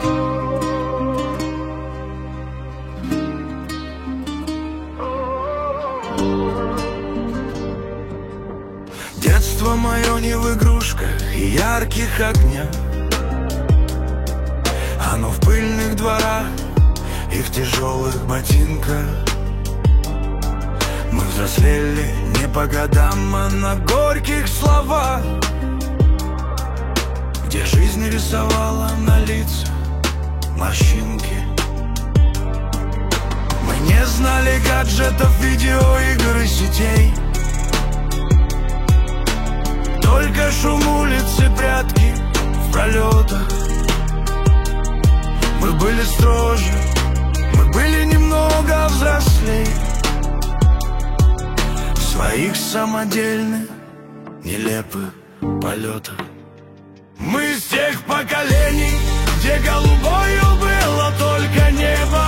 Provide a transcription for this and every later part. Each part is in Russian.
Детство мое не в игрушках и ярких огнях, оно в пыльных дворах и в тяжелых ботинках. Мы взрослели не по годам, а на горьких словах, где жизнь рисовала на лицах морщинки. Мы не знали гаджетов, видеоигр и сетей, только шум улиц и прятки в пролетах. Мы были строже, мы были немного взрослей в своих самодельных, нелепых полетах. Мы из тех поколений, где голубою было только небо,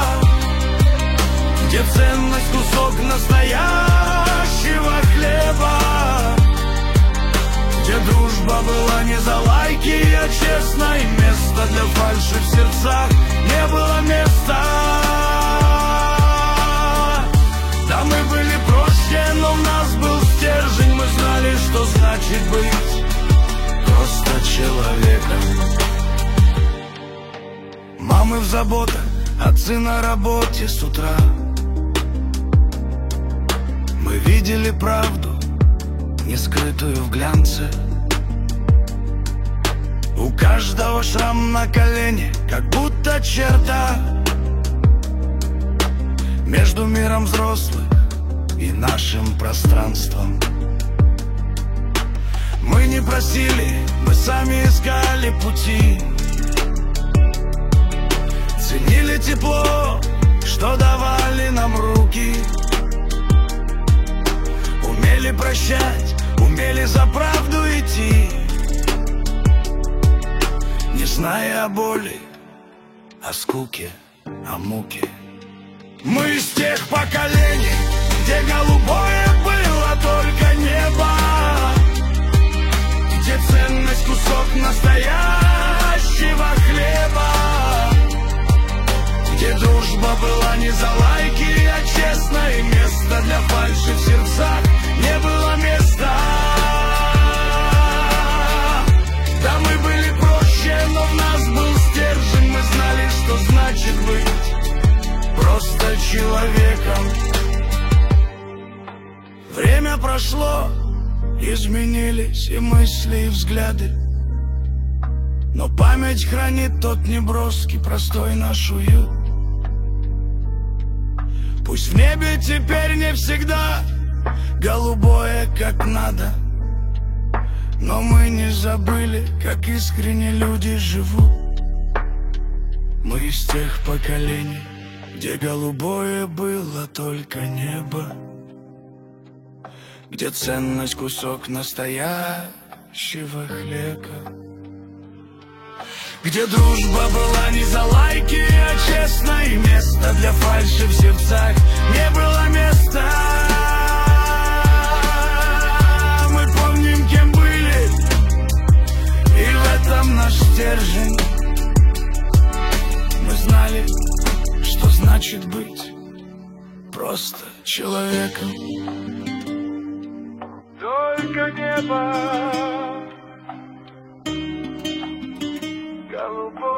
где ценность кусок настоящего хлеба, где дружба была не за лайки, а честно, и места для фальши в сердцах не было места. Да, мы были проще, но в нас был стержень, мы знали, что значит быть просто человеком. Мамы в заботах, отцы на работе с утра. Мы видели правду, не скрытую в глянце. У каждого шрам на колене, как будто черта между миром взрослых и нашим пространством. Мы не просили, мы сами искали пути, ценили тепло, что давали нам руки, умели прощать, умели за правду идти, не зная о боли, о скуке, о муке. Мы из тех поколений, где голубое было только небо, где ценность кусок настоящего хлеба, где дружба была не за лайки, а честно, и места для фальши в сердцах не было места. Да, мы были проще, но в нас был стержень, мы знали, что значит быть просто человеком. Время прошло, изменились и мысли, и взгляды, но память хранит тот неброский, простой наш уют. Пусть в небе теперь не всегда голубое, как надо, но мы не забыли, как искренне люди живут. Мы из тех поколений, где голубое было только небо, где ценность кусок настоящего хлеба, где дружба была не за лайки, а честно, и места для фальши в сердцах не было места. Мы помним, кем были, и в этом наш стержень. Мы знали, что значит быть просто человеком. Только небо голубое.